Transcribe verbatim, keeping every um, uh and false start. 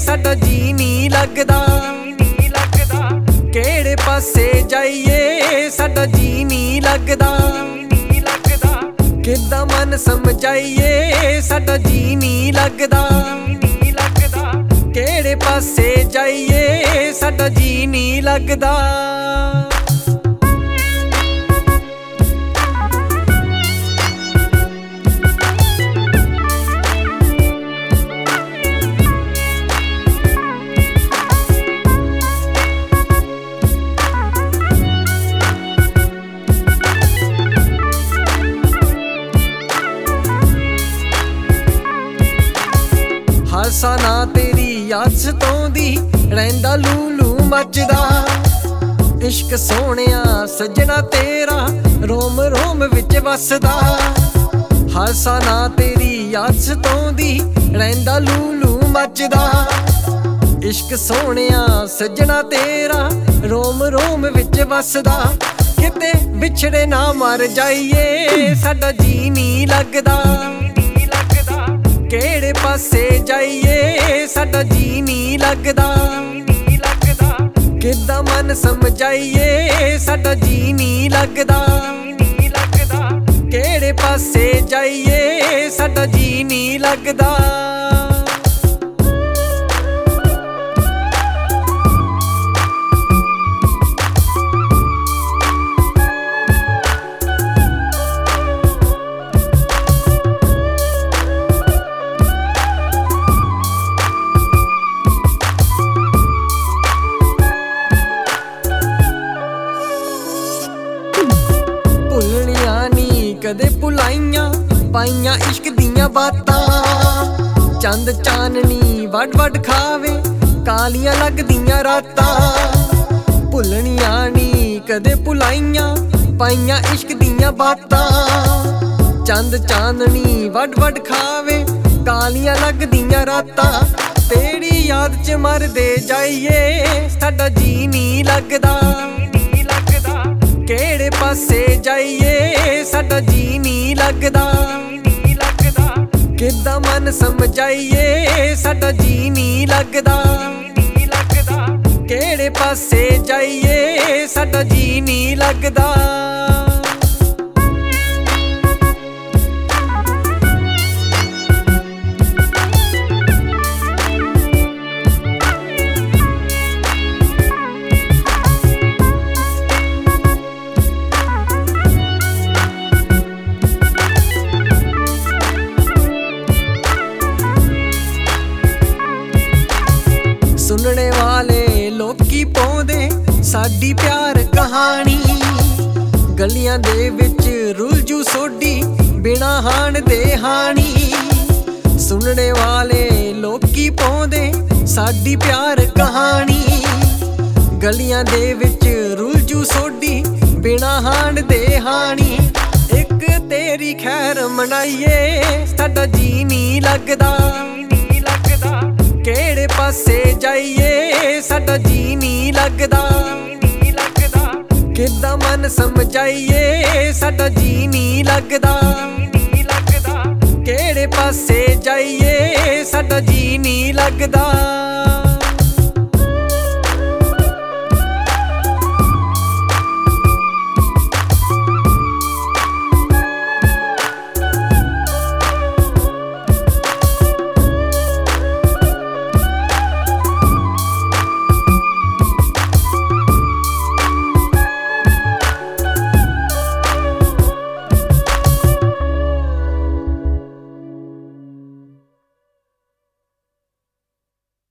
साडा जी नहीं लगदा। केड़े पासे जाइए साडा जी नहीं लगदा। किद्दां मन समझाइए साडा जी नहीं लगदा। केड़े पासे जाइए साडा जी नहीं लगदा। हासा ना तेरी याद सताउंदी रहिंदा लूलू मचदा। इश्क सोहणिया सजना तेरा रोम रोम विच वसदा। हासा ना तेरी याद सताउंदी रहिंदा लूलू मचदा। इश्क सोहणिया सजना तेरा रोम रोम विच वसदा। किते विछड़े ना मर जाइए साडा जी नहीं लगदा। केड़े पासे जाइए साडा जी नहीं लगदा। किद्दां मन समझाइए साडा जी नहीं लगदा। केड़े पासे जाइए साडा जी नहीं लगदा। कदे भुलाइयां पाइयां इश्क दियां बातां। चंद चाननी वड वड खावे कालियां लगदियां रातां। भुलनियां नी कदे भुलाइयां पाइयां इश्क दियां बातां। चंद चाननी वड वड खावे कालियां लगदियां रातां। तेरी याद च मरदे जाइए साडा जी नहीं लगदा। केड़े पासे जाइए साडा जी नहीं लगदा। किद्दां मन समझाइए साडा जी नहीं लगदा। केड़े पासे जाइए साडा जी नहीं लगदा। सुनने वाले लोकी पाउंदे साडी प्यार कहानी। गलियां दे विच रुलजू सोडी बिना हाण दे हानी। सुनने वाले लोकी पाउंदे साडी प्यार कहानी। गलियां दे विच रुलजू सोडी बिना हाण दे हानी। एक तेरी खैर मनाइए साडा जी नहीं लगदा। केड़े पासे जाइए साडा जी नहीं लगदा। किद्दां मन समझाइए साडा जी नहीं लगदा। केड़े पासे जाइए साडा जी नहीं लगदा।